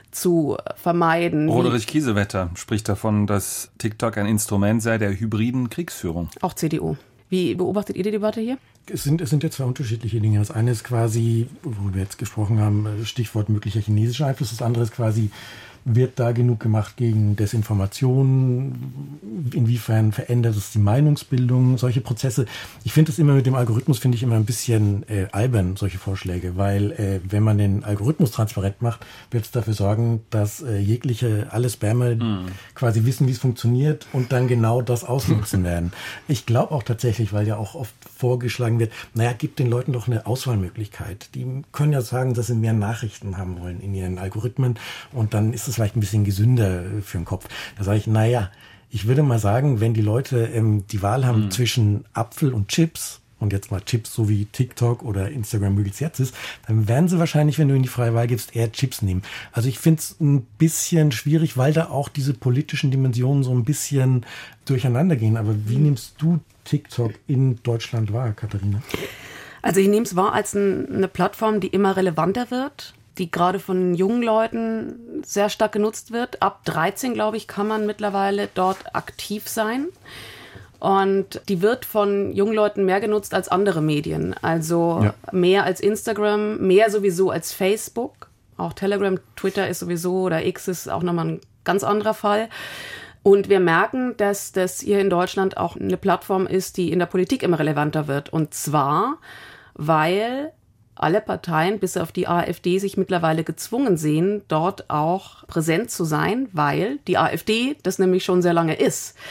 [SPEAKER 3] zu vermeiden.
[SPEAKER 5] Roderich Kiesewetter spricht davon, dass TikTok ein Instrument sei der hybriden Kriegsführung.
[SPEAKER 3] Auch CDU. Wie beobachtet ihr die Debatte hier?
[SPEAKER 4] Es sind ja zwei unterschiedliche Dinge. Das eine ist quasi, wo wir jetzt gesprochen haben, Stichwort möglicher chinesischer Einfluss. Das andere ist quasi, wird da genug gemacht gegen Desinformation? Inwiefern verändert es die Meinungsbildung? Solche Prozesse. Ich finde es immer mit dem Algorithmus, finde ich immer ein bisschen albern, solche Vorschläge, weil wenn man den Algorithmus transparent macht, wird es dafür sorgen, dass alle Spammer quasi wissen, wie es funktioniert und dann genau das ausnutzen werden. Ich glaube auch tatsächlich, weil ja auch oft vorgeschlagen wird, gibt den Leuten doch eine Auswahlmöglichkeit. Die können ja sagen, dass sie mehr Nachrichten haben wollen in ihren Algorithmen und dann ist es vielleicht ein bisschen gesünder für den Kopf. Da sage ich, ich würde mal sagen, wenn die Leute die Wahl haben zwischen Apfel und Chips, und jetzt mal Chips, so wie TikTok oder Instagram möglichst jetzt ist, dann werden sie wahrscheinlich, wenn du ihnen die freie Wahl gibst, eher Chips nehmen. Also ich finde es ein bisschen schwierig, weil da auch diese politischen Dimensionen so ein bisschen durcheinander gehen. Aber wie nimmst du TikTok in Deutschland wahr, Katharina?
[SPEAKER 3] Also ich nehme es wahr als eine Plattform, die immer relevanter wird, die gerade von jungen Leuten sehr stark genutzt wird. Ab 13, glaube ich, kann man mittlerweile dort aktiv sein. Und die wird von jungen Leuten mehr genutzt als andere Medien. Also mehr als Instagram, mehr sowieso als Facebook. Auch Telegram, Twitter ist sowieso, oder X ist auch nochmal ein ganz anderer Fall. Und wir merken, dass das hier in Deutschland auch eine Plattform ist, die in der Politik immer relevanter wird. Und zwar, weil alle Parteien, bis auf die AfD, sich mittlerweile gezwungen sehen, dort auch präsent zu sein, weil die AfD das nämlich schon sehr lange ist.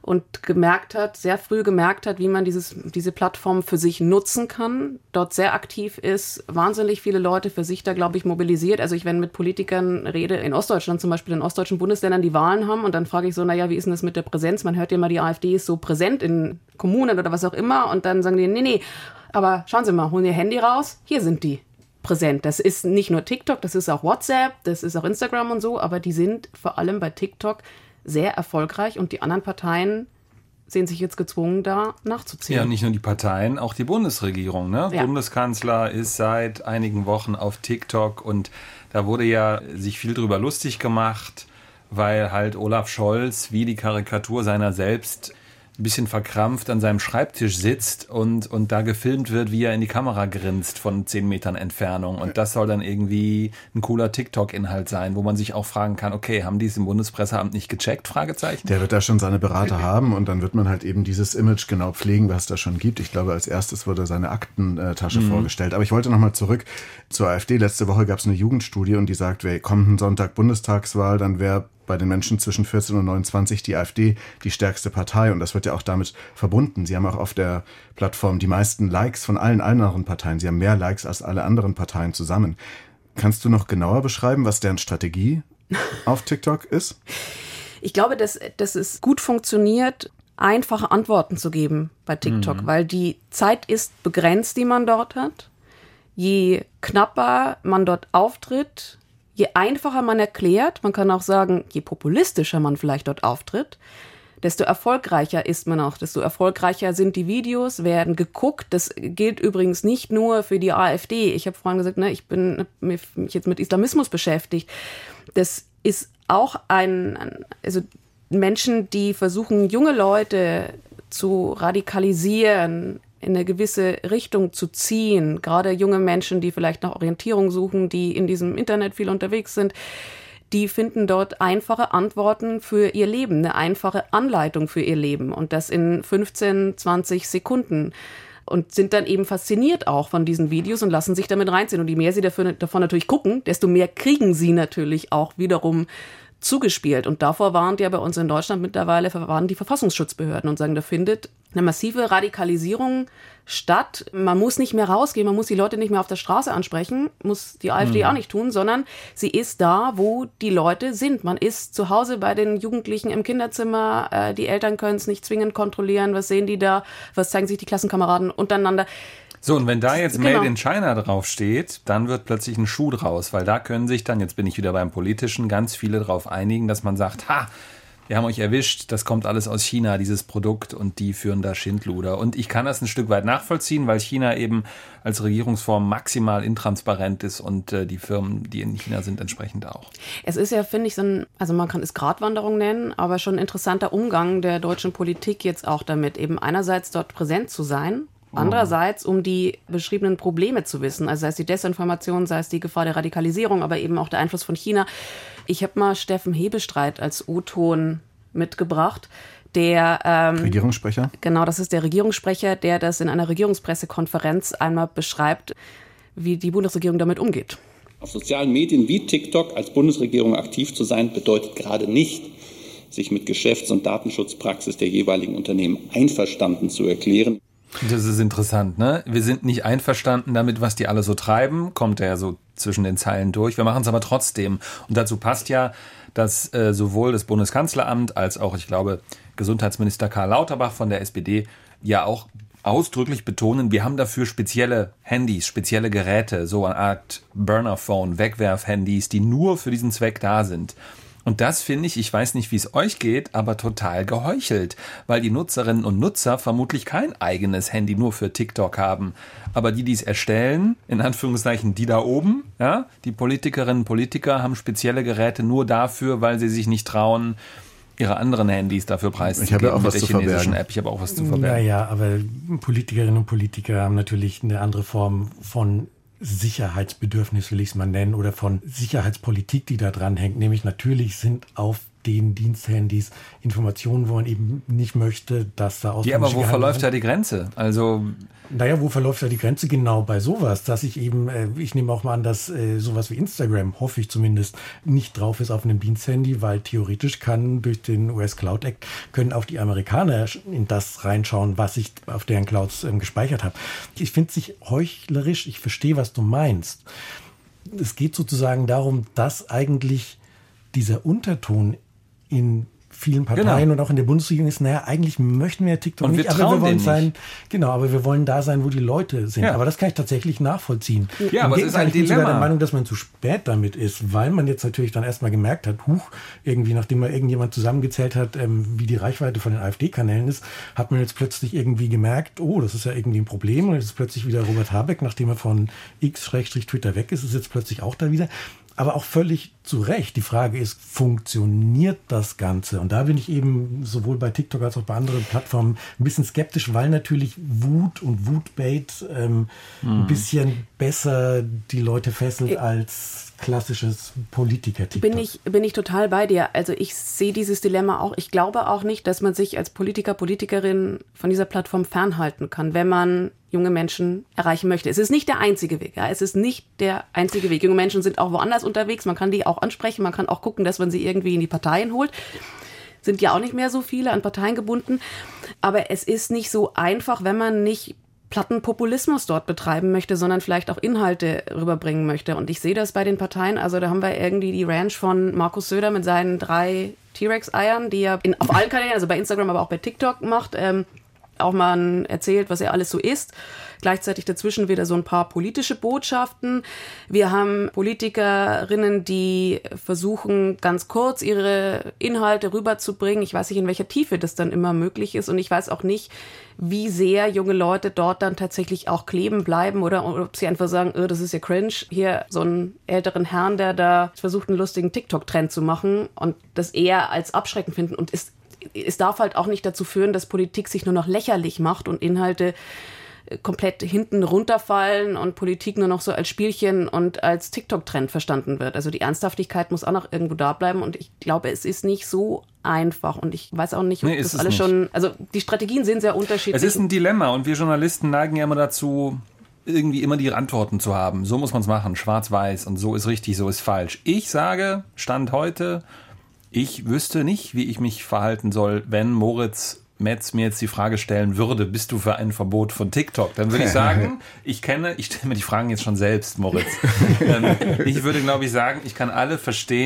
[SPEAKER 3] und sehr früh gemerkt hat, wie man diese Plattform für sich nutzen kann, dort sehr aktiv ist, wahnsinnig viele Leute für sich da, glaube ich, mobilisiert. Also wenn mit Politikern rede, in Ostdeutschland zum Beispiel, in ostdeutschen Bundesländern, die Wahlen haben und dann frage ich so, naja, wie ist denn das mit der Präsenz? Man hört ja immer, die AfD ist so präsent in Kommunen oder was auch immer und dann sagen die, nee, aber schauen Sie mal, holen Ihr Handy raus, hier sind die präsent. Das ist nicht nur TikTok, das ist auch WhatsApp, das ist auch Instagram und so, aber die sind vor allem bei TikTok sehr erfolgreich und die anderen Parteien sehen sich jetzt gezwungen, da nachzuziehen.
[SPEAKER 5] Ja, nicht nur die Parteien, auch die Bundesregierung. Ne? Ja. Bundeskanzler ist seit einigen Wochen auf TikTok und da wurde ja sich viel drüber lustig gemacht, weil halt Olaf Scholz wie die Karikatur seiner selbst ein bisschen verkrampft an seinem Schreibtisch sitzt und da gefilmt wird, wie er in die Kamera grinst von 10 Metern Entfernung. Und das soll dann irgendwie ein cooler TikTok-Inhalt sein, wo man sich auch fragen kann, okay, haben die es im Bundespresseamt nicht gecheckt? Fragezeichen.
[SPEAKER 2] Der wird da schon seine Berater haben und dann wird man halt eben dieses Image genau pflegen, was da schon gibt. Ich glaube, als erstes wurde seine Aktentasche vorgestellt. Aber ich wollte nochmal zurück zur AfD. Letzte Woche gab es eine Jugendstudie und die sagt, wer kommenden Sonntag Bundestagswahl, dann wäre bei den Menschen zwischen 14 und 29 die AfD die stärkste Partei. Und das wird ja auch damit verbunden. Sie haben auch auf der Plattform die meisten Likes von allen anderen Parteien. Sie haben mehr Likes als alle anderen Parteien zusammen. Kannst du noch genauer beschreiben, was deren Strategie auf TikTok ist?
[SPEAKER 3] Ich glaube, dass es gut funktioniert, einfache Antworten zu geben bei TikTok, weil die Zeit ist begrenzt, die man dort hat. Je knapper man dort auftritt, je einfacher man erklärt, man kann auch sagen, je populistischer man vielleicht dort auftritt, desto erfolgreicher ist man auch, desto erfolgreicher sind die Videos, werden geguckt. Das gilt übrigens nicht nur für die AfD. Ich habe vorhin gesagt, ich bin mich jetzt mit Islamismus beschäftigt. Das ist auch also Menschen, die versuchen, junge Leute zu radikalisieren, in eine gewisse Richtung zu ziehen. Gerade junge Menschen, die vielleicht nach Orientierung suchen, die in diesem Internet viel unterwegs sind, die finden dort einfache Antworten für ihr Leben, eine einfache Anleitung für ihr Leben und das in 15, 20 Sekunden. Und sind dann eben fasziniert auch von diesen Videos und lassen sich damit reinziehen. Und je mehr sie davon natürlich gucken, desto mehr kriegen sie natürlich auch wiederum zugespielt. Und davor warnt ja bei uns in Deutschland mittlerweile die Verfassungsschutzbehörden und sagen, da findet eine massive Radikalisierung statt. Man muss nicht mehr rausgehen, man muss die Leute nicht mehr auf der Straße ansprechen, muss die AfD auch nicht tun, sondern sie ist da, wo die Leute sind. Man ist zu Hause bei den Jugendlichen im Kinderzimmer, die Eltern können es nicht zwingend kontrollieren, was sehen die da, was zeigen sich die Klassenkameraden untereinander.
[SPEAKER 5] So, und wenn da jetzt Made in China draufsteht, dann wird plötzlich ein Schuh draus, weil da können sich dann, jetzt bin ich wieder beim Politischen, ganz viele drauf einigen, dass man sagt, wir haben euch erwischt, das kommt alles aus China, dieses Produkt, und die führen da Schindluder. Und ich kann das ein Stück weit nachvollziehen, weil China eben als Regierungsform maximal intransparent ist und die Firmen, die in China sind, entsprechend auch.
[SPEAKER 3] Es ist ja, finde ich, also man kann es Gratwanderung nennen, aber schon ein interessanter Umgang der deutschen Politik jetzt auch damit, eben einerseits dort präsent zu sein, andererseits, um die beschriebenen Probleme zu wissen, also sei es die Desinformation, sei es die Gefahr der Radikalisierung, aber eben auch der Einfluss von China. Ich habe mal Steffen Hebestreit als O-Ton mitgebracht, der
[SPEAKER 2] Regierungssprecher?
[SPEAKER 3] Genau, das ist der Regierungssprecher, der das in einer Regierungspressekonferenz einmal beschreibt, wie die Bundesregierung damit umgeht.
[SPEAKER 6] Auf sozialen Medien wie TikTok als Bundesregierung aktiv zu sein, bedeutet gerade nicht, sich mit Geschäfts- und Datenschutzpraxis der jeweiligen Unternehmen einverstanden zu erklären.
[SPEAKER 5] Das ist interessant, ne? Wir sind nicht einverstanden damit, was die alle so treiben, kommt ja so zwischen den Zeilen durch. Wir machen es aber trotzdem. Und dazu passt ja, dass sowohl das Bundeskanzleramt als auch, ich glaube, Gesundheitsminister Karl Lauterbach von der SPD ja auch ausdrücklich betonen, wir haben dafür spezielle Handys, spezielle Geräte, so eine Art Burner-Phone, Wegwerf-Handys, die nur für diesen Zweck da sind. Und das finde ich weiß nicht, wie es euch geht, aber total geheuchelt, weil die Nutzerinnen und Nutzer vermutlich kein eigenes Handy nur für TikTok haben. Aber die es erstellen, in Anführungszeichen die da oben, ja, die Politikerinnen und Politiker haben spezielle Geräte nur dafür, weil sie sich nicht trauen, ihre anderen Handys dafür preiszugeben.
[SPEAKER 2] Ich habe ja auch was zu verbergen.
[SPEAKER 5] App. Ich habe auch was zu verbergen.
[SPEAKER 4] Naja, aber Politikerinnen und Politiker haben natürlich eine andere Form von Sicherheitsbedürfnis, will ich es mal nennen, oder von Sicherheitspolitik, die da dran hängt. Nämlich natürlich sind auf den Diensthandys Informationen, wo man eben nicht möchte, dass da
[SPEAKER 5] Ja, aber wo verläuft da die Grenze? Also
[SPEAKER 4] naja, wo verläuft da die Grenze? Genau bei sowas, dass ich eben, ich nehme auch mal an, dass sowas wie Instagram, hoffe ich zumindest, nicht drauf ist auf einem Diensthandy, weil theoretisch kann durch den US Cloud Act, können auch die Amerikaner in das reinschauen, was ich auf deren Clouds gespeichert habe. Ich finde es nicht heuchlerisch, ich verstehe, was du meinst. Es geht sozusagen darum, dass eigentlich dieser Unterton in vielen Parteien und auch in der Bundesregierung ist, naja, eigentlich möchten wir TikTok
[SPEAKER 5] und
[SPEAKER 4] nicht, aber wir wollen sein, genau, aber wir wollen da sein, wo die Leute sind. Ja. Aber das kann ich tatsächlich nachvollziehen.
[SPEAKER 5] Ja, aber es ist ein Dilemma. Ich bin sogar der
[SPEAKER 4] Meinung, dass man zu spät damit ist, weil man jetzt natürlich dann erstmal gemerkt hat, irgendwie, nachdem mal irgendjemand zusammengezählt hat, wie die Reichweite von den AfD-Kanälen ist, hat man jetzt plötzlich irgendwie gemerkt, oh, das ist ja irgendwie ein Problem und jetzt ist plötzlich wieder Robert Habeck, nachdem er von X-Twitter weg ist jetzt plötzlich auch da wieder. Aber auch völlig zu Recht. Die Frage ist, funktioniert das Ganze? Und da bin ich eben sowohl bei TikTok als auch bei anderen Plattformen ein bisschen skeptisch, weil natürlich Wut und Wutbait ein bisschen besser die Leute fesselt als klassisches Politiker-TikTok.
[SPEAKER 3] Bin ich total bei dir. Also ich sehe dieses Dilemma auch. Ich glaube auch nicht, dass man sich als Politiker, Politikerin von dieser Plattform fernhalten kann, wenn man junge Menschen erreichen möchte. Es ist nicht der einzige Weg. Ja? Es ist nicht der einzige Weg. Junge Menschen sind auch woanders unterwegs. Man kann die auch ansprechen. Man kann auch gucken, dass man sie irgendwie in die Parteien holt. Sind ja auch nicht mehr so viele an Parteien gebunden. Aber es ist nicht so einfach, wenn man nicht platten Populismus dort betreiben möchte, sondern vielleicht auch Inhalte rüberbringen möchte. Und ich sehe das bei den Parteien. Also da haben wir irgendwie die Ranch von Markus Söder mit seinen 3 T-Rex-Eiern, die er auf allen Kanälen, also bei Instagram, aber auch bei TikTok macht, auch mal erzählt, was er alles so isst. Gleichzeitig dazwischen wieder so ein paar politische Botschaften. Wir haben Politikerinnen, die versuchen, ganz kurz ihre Inhalte rüberzubringen. Ich weiß nicht, in welcher Tiefe das dann immer möglich ist. Und ich weiß auch nicht, wie sehr junge Leute dort dann tatsächlich auch kleben bleiben oder ob sie einfach sagen, das ist ja cringe. Hier so einen älteren Herrn, der da versucht, einen lustigen TikTok-Trend zu machen und das eher als abschreckend finden. Und es darf halt auch nicht dazu führen, dass Politik sich nur noch lächerlich macht und Inhalte komplett hinten runterfallen und Politik nur noch so als Spielchen und als TikTok-Trend verstanden wird. Also die Ernsthaftigkeit muss auch noch irgendwo da bleiben und ich glaube, es ist nicht so einfach und ich weiß auch nicht, ob das alles schon, also die Strategien sind sehr unterschiedlich.
[SPEAKER 5] Es ist ein Dilemma und wir Journalisten neigen ja immer dazu, irgendwie immer die Antworten zu haben. So muss man es machen, schwarz-weiß und so ist richtig, so ist falsch. Ich sage, Stand heute, ich wüsste nicht, wie ich mich verhalten soll, wenn Moritz Metz mir jetzt die Frage stellen würde, bist du für ein Verbot von TikTok? Dann würde ich sagen, ich stelle mir die Fragen jetzt schon selbst, Moritz. Ich würde, glaube ich, sagen, ich kann alle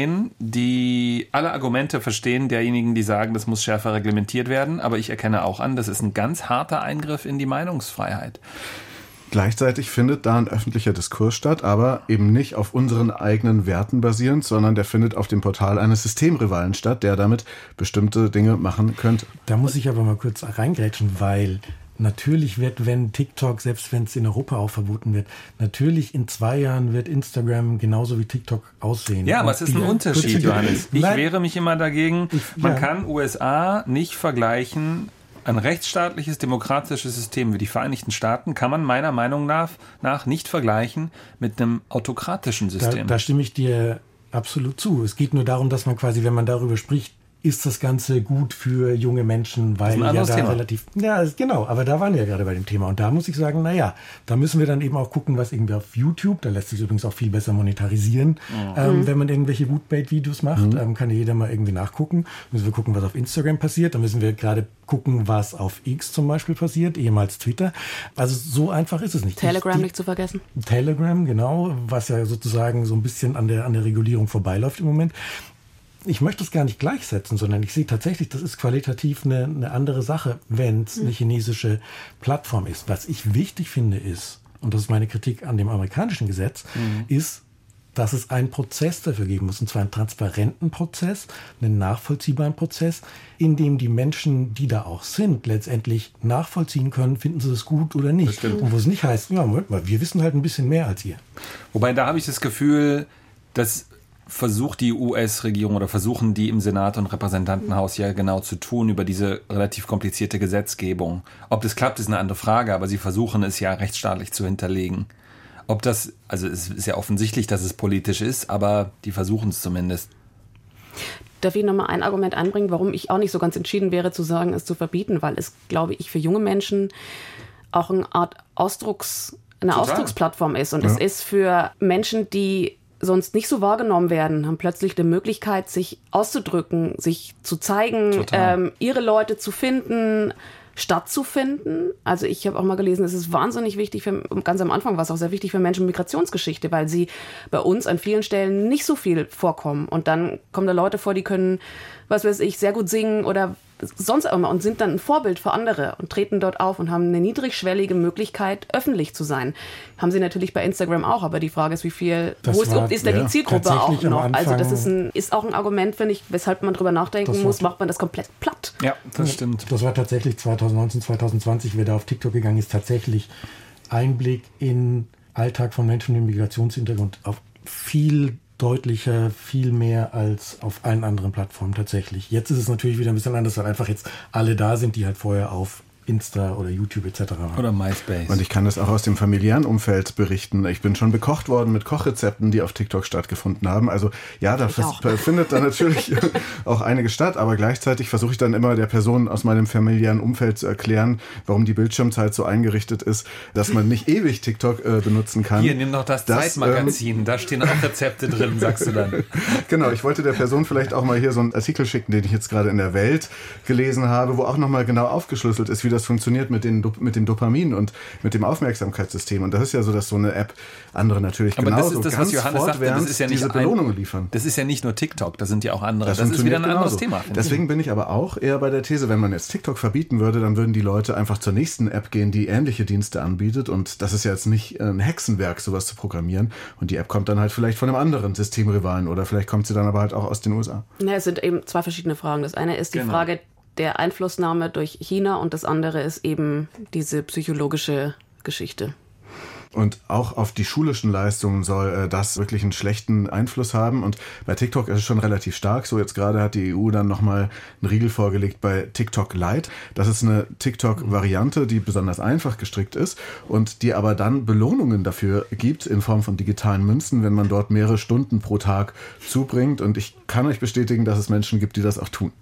[SPEAKER 5] Argumente verstehen derjenigen, die sagen, das muss schärfer reglementiert werden, aber ich erkenne auch an, das ist ein ganz harter Eingriff in die Meinungsfreiheit.
[SPEAKER 2] Gleichzeitig findet da ein öffentlicher Diskurs statt, aber eben nicht auf unseren eigenen Werten basierend, sondern der findet auf dem Portal eines Systemrivalen statt, der damit bestimmte Dinge machen könnte.
[SPEAKER 4] Da muss ich aber mal kurz reingrätschen, weil natürlich wird, wenn TikTok, selbst wenn es in Europa auch verboten wird, natürlich in 2 Jahren wird Instagram genauso wie TikTok aussehen.
[SPEAKER 5] Ja, aber es ist ein Unterschied, Johannes. Ich wehre mich immer dagegen, man kann USA nicht vergleichen. Ein rechtsstaatliches, demokratisches System wie die Vereinigten Staaten kann man meiner Meinung nach nicht vergleichen mit einem autokratischen System.
[SPEAKER 4] Da stimme ich dir absolut zu. Es geht nur darum, dass man quasi, wenn man darüber spricht, ist das Ganze gut für junge Menschen, weil ja da Thema. Relativ... Ja, genau, aber da waren wir ja gerade bei dem Thema. Und da muss ich sagen, naja, da müssen wir dann eben auch gucken, was irgendwie auf YouTube, da lässt sich übrigens auch viel besser monetarisieren, wenn man irgendwelche Wutbait-Videos macht, kann ja jeder mal irgendwie nachgucken. Müssen wir gucken, was auf Instagram passiert. Da müssen wir gerade gucken, was auf X zum Beispiel passiert, ehemals Twitter. Also so einfach ist es nicht.
[SPEAKER 3] Telegram nicht zu vergessen.
[SPEAKER 4] Telegram, genau, was ja sozusagen so ein bisschen an der Regulierung vorbeiläuft im Moment. Ich möchte es gar nicht gleichsetzen, sondern ich sehe tatsächlich, das ist qualitativ eine andere Sache, wenn es eine chinesische Plattform ist. Was ich wichtig finde ist, und das ist meine Kritik an dem amerikanischen Gesetz, ist, dass es einen Prozess dafür geben muss, und zwar einen transparenten Prozess, einen nachvollziehbaren Prozess, in dem die Menschen, die da auch sind, letztendlich nachvollziehen können, finden sie das gut oder nicht. Und wo es nicht heißt, ja, Moment mal, wir wissen halt ein bisschen mehr als ihr.
[SPEAKER 5] Wobei, da habe ich das Gefühl, dass versucht die US-Regierung oder versuchen die im Senat und Repräsentantenhaus ja genau zu tun über diese relativ komplizierte Gesetzgebung. Ob das klappt, ist eine andere Frage, aber sie versuchen es ja rechtsstaatlich zu hinterlegen. Ob das, also es ist ja offensichtlich, dass es politisch ist, aber die versuchen es zumindest.
[SPEAKER 3] Darf ich nochmal ein Argument einbringen, warum ich auch nicht so ganz entschieden wäre, zu sagen, es zu verbieten, weil es, glaube ich, für junge Menschen auch eine Art Ausdrucksplattform ist. Und es ist für Menschen, die sonst nicht so wahrgenommen werden, haben plötzlich die Möglichkeit, sich auszudrücken, sich zu zeigen, ihre Leute zu finden, stattzufinden. Also ich habe auch mal gelesen, es ist wahnsinnig wichtig, ganz am Anfang war es auch sehr wichtig für Menschen mit Migrationsgeschichte, weil sie bei uns an vielen Stellen nicht so viel vorkommen. Und dann kommen da Leute vor, die können, was weiß ich, sehr gut singen oder sonst auch immer und sind dann ein Vorbild für andere und treten dort auf und haben eine niedrigschwellige Möglichkeit, öffentlich zu sein. Haben sie natürlich bei Instagram auch, aber die Frage ist, ist da die Zielgruppe auch noch? Also das ist auch ein Argument, finde ich, weshalb man drüber nachdenken muss, macht man das komplett platt.
[SPEAKER 5] Ja, das stimmt.
[SPEAKER 4] Das war tatsächlich 2019, 2020, wer da auf TikTok gegangen ist, tatsächlich Einblick in Alltag von Menschen mit Migrationshintergrund auf viel deutlicher, viel mehr als auf allen anderen Plattformen tatsächlich. Jetzt ist es natürlich wieder ein bisschen anders, weil einfach jetzt alle da sind, die halt vorher auf Insta oder YouTube etc. waren.
[SPEAKER 5] Oder MySpace.
[SPEAKER 2] Und ich kann das auch aus dem familiären Umfeld berichten. Ich bin schon bekocht worden mit Kochrezepten, die auf TikTok stattgefunden haben. Also ja, da findet dann natürlich auch einiges statt, aber gleichzeitig versuche ich dann immer der Person aus meinem familiären Umfeld zu erklären, warum die Bildschirmzeit so eingerichtet ist, dass man nicht ewig TikTok benutzen kann.
[SPEAKER 5] Hier, nimm doch das Zeitmagazin, da stehen auch Rezepte drin, sagst du dann.
[SPEAKER 2] Genau, ich wollte der Person vielleicht auch mal hier so einen Artikel schicken, den ich jetzt gerade in der Welt gelesen habe, wo auch nochmal genau aufgeschlüsselt ist, wie das funktioniert mit dem Dopamin und mit dem Aufmerksamkeitssystem. Und das ist ja so, dass so eine App andere natürlich
[SPEAKER 5] aber
[SPEAKER 2] genauso
[SPEAKER 5] das ist das, was Johannes sagte, das ist ja nicht
[SPEAKER 2] diese Belohnungen liefern.
[SPEAKER 5] Das ist ja nicht nur TikTok, da sind ja auch andere. Das ist wieder ein anderes Thema.
[SPEAKER 2] Deswegen bin ich aber auch eher bei der These, wenn man jetzt TikTok verbieten würde, dann würden die Leute einfach zur nächsten App gehen, die ähnliche Dienste anbietet. Und das ist ja jetzt nicht ein Hexenwerk, sowas zu programmieren. Und die App kommt dann halt vielleicht von einem anderen Systemrivalen oder vielleicht kommt sie dann aber halt auch aus den USA.
[SPEAKER 3] Ja, es sind eben zwei verschiedene Fragen. Das eine ist die Frage der Einflussnahme durch China und das andere ist eben diese psychologische Geschichte.
[SPEAKER 2] Und auch auf die schulischen Leistungen soll das wirklich einen schlechten Einfluss haben. Und bei TikTok ist es schon relativ stark. So jetzt gerade hat die EU dann nochmal einen Riegel vorgelegt bei TikTok Lite. Das ist eine TikTok-Variante, die besonders einfach gestrickt ist und die aber dann Belohnungen dafür gibt in Form von digitalen Münzen, wenn man dort mehrere Stunden pro Tag zubringt. Und ich kann euch bestätigen, dass es Menschen gibt, die das auch tun.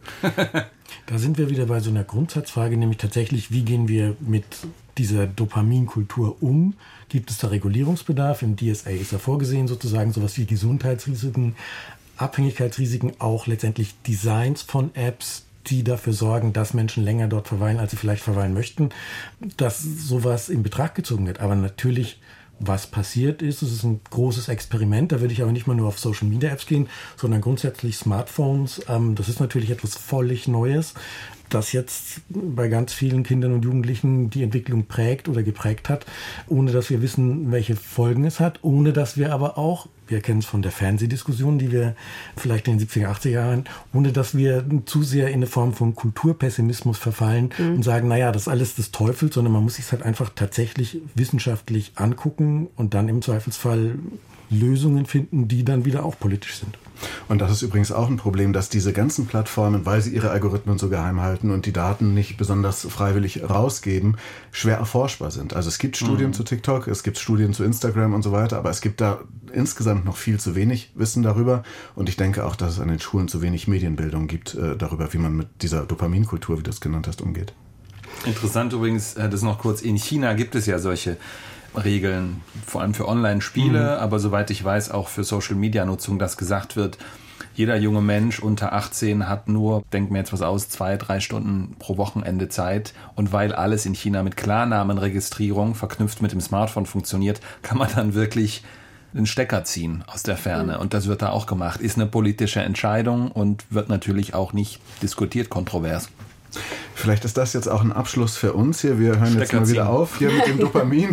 [SPEAKER 4] Da sind wir wieder bei so einer Grundsatzfrage, nämlich tatsächlich, wie gehen wir mit dieser Dopaminkultur um? Gibt es da Regulierungsbedarf? Im DSA ist ja vorgesehen sozusagen sowas wie Gesundheitsrisiken, Abhängigkeitsrisiken, auch letztendlich Designs von Apps, die dafür sorgen, dass Menschen länger dort verweilen, als sie vielleicht verweilen möchten, dass sowas in Betracht gezogen wird. Aber natürlich, was passiert ist, es ist ein großes Experiment, da will ich aber nicht mal nur auf Social-Media-Apps gehen, sondern grundsätzlich Smartphones. Das ist natürlich etwas völlig Neues, das jetzt bei ganz vielen Kindern und Jugendlichen die Entwicklung prägt oder geprägt hat, ohne dass wir wissen, welche Folgen es hat, ohne dass wir aber auch, wir kennen es von der Fernsehdiskussion, die wir vielleicht in den 70er, 80er Jahren, ohne dass wir zu sehr in eine Form von Kulturpessimismus verfallen und sagen, naja, das ist alles des Teufels, sondern man muss sich halt einfach tatsächlich wissenschaftlich angucken und dann im Zweifelsfall Lösungen finden, die dann wieder auch politisch sind.
[SPEAKER 2] Und das ist übrigens auch ein Problem, dass diese ganzen Plattformen, weil sie ihre Algorithmen so geheim halten und die Daten nicht besonders freiwillig rausgeben, schwer erforschbar sind. Also es gibt Studien zu TikTok, es gibt Studien zu Instagram und so weiter, aber es gibt da insgesamt noch viel zu wenig Wissen darüber. Und ich denke auch, dass es an den Schulen zu wenig Medienbildung gibt darüber, wie man mit dieser Dopaminkultur, wie du es genannt hast, umgeht.
[SPEAKER 5] Interessant übrigens, das noch kurz, in China gibt es ja solche Regeln, vor allem für Online-Spiele, aber soweit ich weiß auch für Social-Media-Nutzung, dass gesagt wird, jeder junge Mensch unter 18 hat nur, denk mir jetzt was aus, 2-3 Stunden pro Wochenende Zeit und weil alles in China mit Klarnamenregistrierung verknüpft mit dem Smartphone funktioniert, kann man dann wirklich den Stecker ziehen aus der Ferne und das wird da auch gemacht. Ist eine politische Entscheidung und wird natürlich auch nicht diskutiert, kontrovers.
[SPEAKER 2] Vielleicht ist das jetzt auch ein Abschluss für uns hier. Wir hören jetzt mal wieder auf hier mit dem Dopamin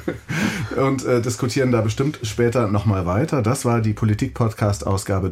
[SPEAKER 2] und diskutieren da bestimmt später nochmal weiter. Das war die Politik-Podcast-Ausgabe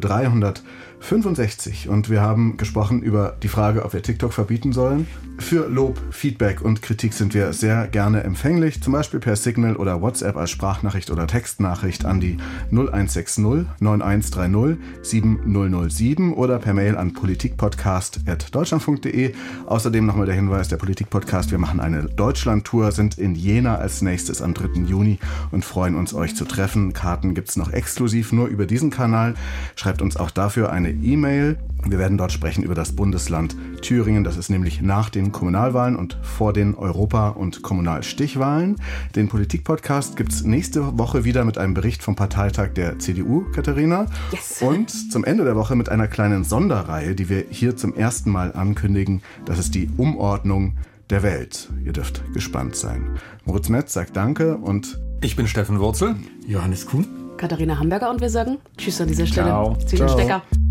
[SPEAKER 2] 365 und wir haben gesprochen über die Frage, ob wir TikTok verbieten sollen. Für Lob, Feedback und Kritik sind wir sehr gerne empfänglich, zum Beispiel per Signal oder WhatsApp als Sprachnachricht oder Textnachricht an die 0160 9130 7007 oder per Mail an politikpodcast@deutschlandfunk.de. Außerdem nochmal der Hinweis, der Politik-Podcast, wir machen eine Deutschland-Tour, sind in Jena als nächstes am 3. Juni und freuen uns, euch zu treffen. Karten gibt's noch exklusiv nur über diesen Kanal. Schreibt uns auch dafür eine E-Mail. Wir werden dort sprechen über das Bundesland Thüringen. Das ist nämlich nach den Kommunalwahlen und vor den Europa- und Kommunalstichwahlen. Den Politik-Podcast gibt's nächste Woche wieder mit einem Bericht vom Parteitag der CDU, Katharina.
[SPEAKER 3] Yes.
[SPEAKER 2] Und zum Ende der Woche mit einer kleinen Sonderreihe, die wir hier zum ersten Mal ankündigen. Das ist die Umordnung der Welt. Ihr dürft gespannt sein. Moritz Metz sagt Danke und
[SPEAKER 5] Ich bin Steffen Wurzel.
[SPEAKER 4] Johannes Kuhn.
[SPEAKER 3] Katharina Hamburger und wir sagen Tschüss an dieser Stelle.
[SPEAKER 5] Ciao.
[SPEAKER 3] Ich ziehe den Stecker.